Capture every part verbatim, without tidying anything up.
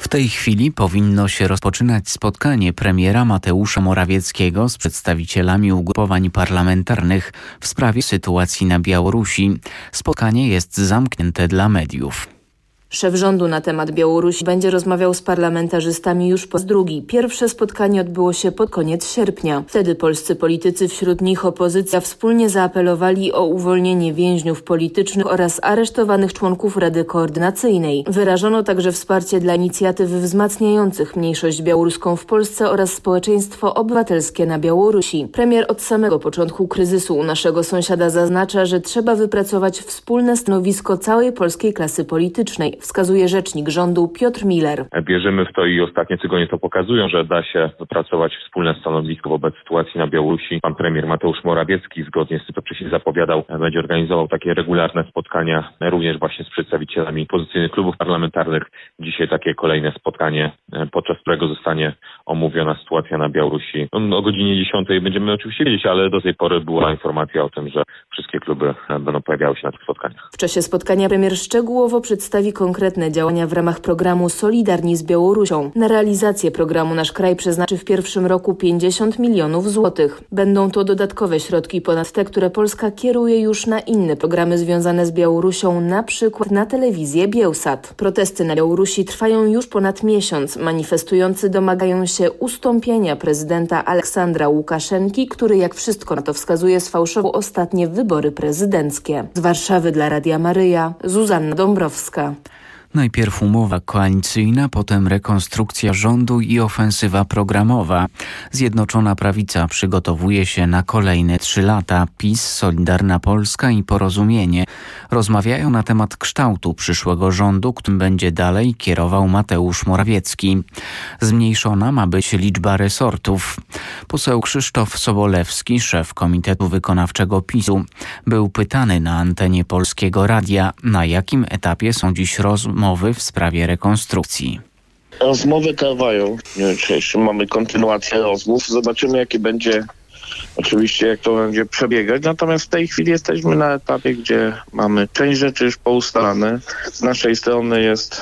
W tej chwili powinno się rozpoczynać spotkanie premiera Mateusza Morawieckiego z przedstawicielami ugrupowań parlamentarnych w sprawie sytuacji na Białorusi. Spotkanie jest zamknięte dla mediów. Szef rządu na temat Białorusi będzie rozmawiał z parlamentarzystami już po raz drugi. Pierwsze spotkanie odbyło się pod koniec sierpnia. Wtedy polscy politycy, wśród nich opozycja, wspólnie zaapelowali o uwolnienie więźniów politycznych oraz aresztowanych członków Rady Koordynacyjnej. Wyrażono także wsparcie dla inicjatyw wzmacniających mniejszość białoruską w Polsce oraz społeczeństwo obywatelskie na Białorusi. Premier od samego początku kryzysu u naszego sąsiada zaznacza, że trzeba wypracować wspólne stanowisko całej polskiej klasy politycznej, wskazuje rzecznik rządu Piotr Miller. Wierzymy w to i ostatnie tygodnie to pokazują, że da się wypracować wspólne stanowisko wobec sytuacji na Białorusi. Pan premier Mateusz Morawiecki, zgodnie z tym, co wcześniej zapowiadał, będzie organizował takie regularne spotkania również właśnie z przedstawicielami opozycyjnych klubów parlamentarnych. Dzisiaj takie kolejne spotkanie, podczas którego zostanie omówiona sytuacja na Białorusi. O godzinie dziesiątej będziemy oczywiście wiedzieć, ale do tej pory była informacja o tym, że wszystkie kluby będą pojawiały się na tych spotkaniach. W czasie spotkania premier szczegółowo przedstawi konkretne działania w ramach programu Solidarni z Białorusią. Na realizację programu nasz kraj przeznaczy w pierwszym roku pięćdziesiąt milionów złotych. Będą to dodatkowe środki ponad te, które Polska kieruje już na inne programy związane z Białorusią, na przykład na telewizję Biełsat. Protesty na Białorusi trwają już ponad miesiąc. Manifestujący domagają się ustąpienia prezydenta Aleksandra Łukaszenki, który, jak wszystko na to wskazuje, sfałszował ostatnie wybory prezydenckie. Z Warszawy dla Radia Maryja, Zuzanna Dąbrowska. Najpierw umowa koalicyjna, potem rekonstrukcja rządu i ofensywa programowa. Zjednoczona Prawica przygotowuje się na kolejne trzy lata. PiS, Solidarna Polska i Porozumienie rozmawiają na temat kształtu przyszłego rządu, którym będzie dalej kierował Mateusz Morawiecki. Zmniejszona ma być liczba resortów. Poseł Krzysztof Sobolewski, szef Komitetu Wykonawczego PiSu, był pytany na antenie Polskiego Radia, na jakim etapie są dziś rozmowy w sprawie rekonstrukcji. Rozmowy trwają. Nie wiem, czy jeszcze mamy kontynuację rozmów. Zobaczymy, jakie będzie, oczywiście, jak to będzie przebiegać. Natomiast w tej chwili jesteśmy na etapie, gdzie mamy część rzeczy już poustalane. Z naszej strony jest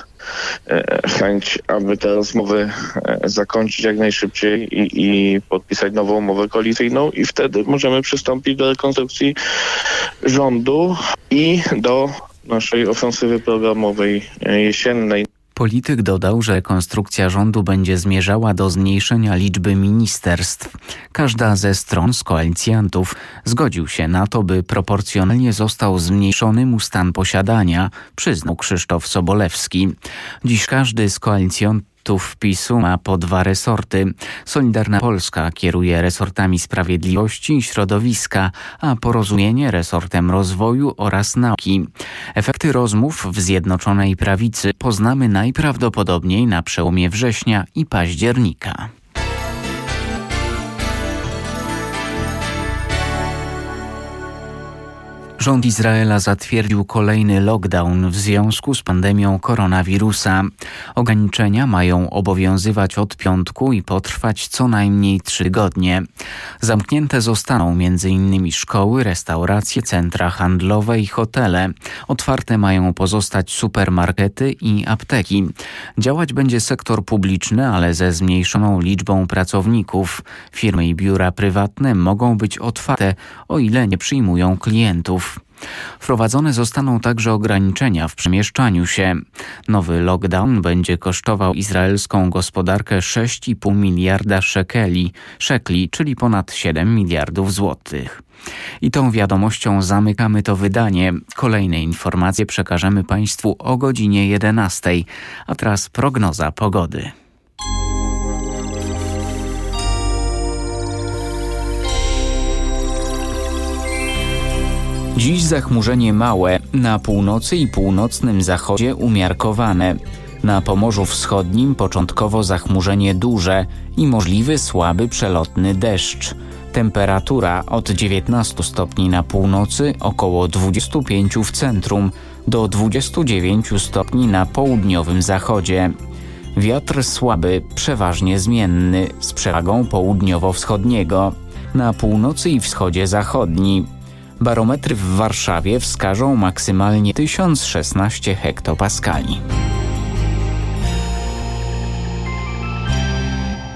e, chęć, aby te rozmowy e, zakończyć jak najszybciej i, i podpisać nową umowę koalicyjną i wtedy możemy przystąpić do rekonstrukcji rządu i do naszej ofensywy programowej jesiennej. Polityk dodał, że rekonstrukcja rządu będzie zmierzała do zmniejszenia liczby ministerstw. Każda ze stron z koalicjantów zgodził się na to, by proporcjonalnie został zmniejszony mu stan posiadania, przyznał Krzysztof Sobolewski. Dziś każdy z koalicjantów PiSu ma po dwa resorty. Solidarna Polska kieruje resortami sprawiedliwości i środowiska, a Porozumienie resortem rozwoju oraz nauki. Efekty rozmów w Zjednoczonej Prawicy poznamy najprawdopodobniej na przełomie września i października. Rząd Izraela zatwierdził kolejny lockdown w związku z pandemią koronawirusa. Ograniczenia mają obowiązywać od piątku i potrwać co najmniej trzy tygodnie. Zamknięte zostaną między innymi szkoły, restauracje, centra handlowe i hotele. Otwarte mają pozostać supermarkety i apteki. Działać będzie sektor publiczny, ale ze zmniejszoną liczbą pracowników. Firmy i biura prywatne mogą być otwarte, o ile nie przyjmują klientów. Wprowadzone zostaną także ograniczenia w przemieszczaniu się. Nowy lockdown będzie kosztował izraelską gospodarkę sześć i pół miliarda szekeli, szekli, czyli ponad siedem miliardów złotych. I tą wiadomością zamykamy to wydanie. Kolejne informacje przekażemy Państwu o godzinie jedenastej, a teraz prognoza pogody. Dziś zachmurzenie małe, na północy i północnym zachodzie umiarkowane. Na Pomorzu Wschodnim początkowo zachmurzenie duże i możliwy słaby przelotny deszcz. Temperatura od dziewiętnastu stopni na północy, około dwudziestu pięciu w centrum, do dwudziestu dziewięciu stopni na południowym zachodzie. Wiatr słaby, przeważnie zmienny, z przewagą południowo-wschodniego. Na północy i wschodzie zachodni. Barometry w Warszawie wskażą maksymalnie tysiąc szesnaście hektopaskali.